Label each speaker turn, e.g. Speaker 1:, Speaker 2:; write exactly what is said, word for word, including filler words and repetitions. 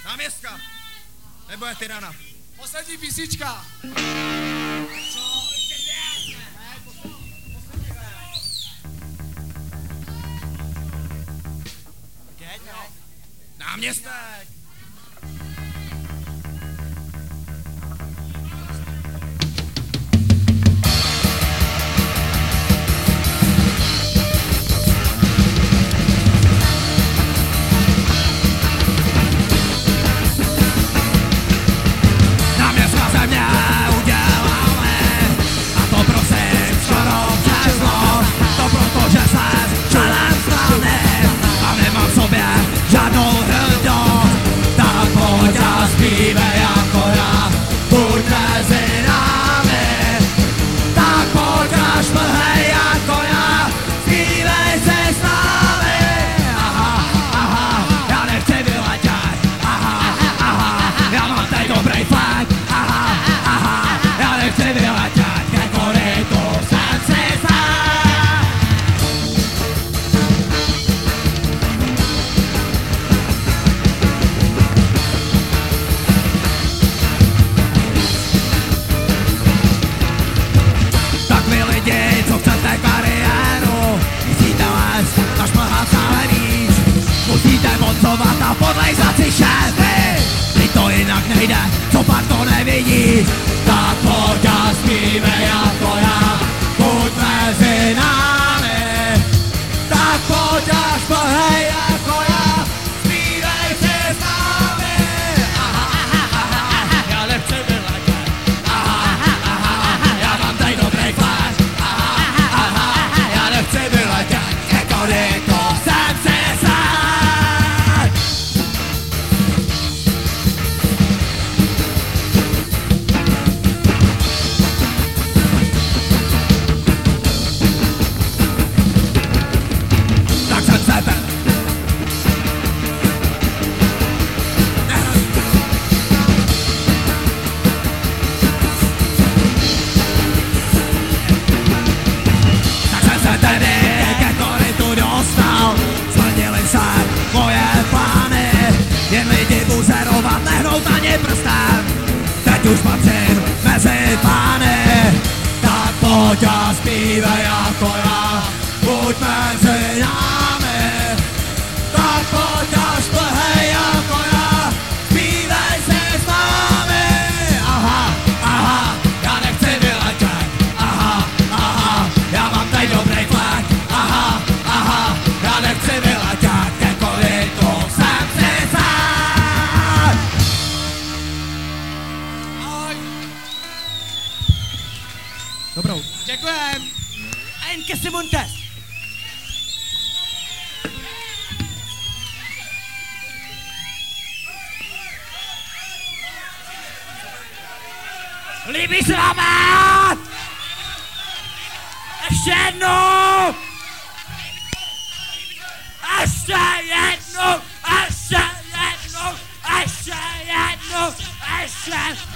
Speaker 1: Náměstka. Nebo je tyrana.
Speaker 2: Poslední písnička.
Speaker 1: Náměstek.
Speaker 3: Náměstka ze mě udělali, a to prosím skoro přesno, to proto, že jsem členem strany a nemám v sobě žádnou hrdost, tak pojď a zpívej jako já, buď mezi námi, tak pojď a šplhej jako já, zpívej si s námi. Aha, aha, já nechci vyletět, aha, aha, já mám tady dobrý fakt, aha, aha, já nechci vyletět, ke korytu jsem si sám. Tak vy lidi, co chcete kariéru, musíte lézt a šplhat stále víc. Musíte moncovat a podlejzat si šéfy, teď to jinak nejde, co pak to nevidí. Tak pojď a zpívej jako já, buď mezi námi. Tak pojď a šplhej jako já, zpívej si s námi. Aha, aha, aha, já nechci vyletět. Aha, aha, já mám tady dobrý flash. Aha, aha, já nechci vyletět, ke korytu jsem si sám. Tak jsem sebe. Tak jsem se tedy ke korytu dostal, splnily se moje plány, jen lidi buzerovat, nehnout ani prstem, teď už patřím mezi pány. Tak pojď a zpívej jako já, buď mezi námi. Tak pojď a šplhej jako já, zpívej si s námi. Aha, aha, já nechci vyletět. Aha, aha, já mám tady dobrý flek. Aha, aha, já nechci vyletět, ke korytu jsem si sám.
Speaker 2: Ahoj.
Speaker 3: Dobrou.
Speaker 2: Děkujem.
Speaker 3: A jen ke si Montes. Líbí se vám? Ještě jednou! Ještě jednou! Ještě jednou! Ještě jednou! Ještě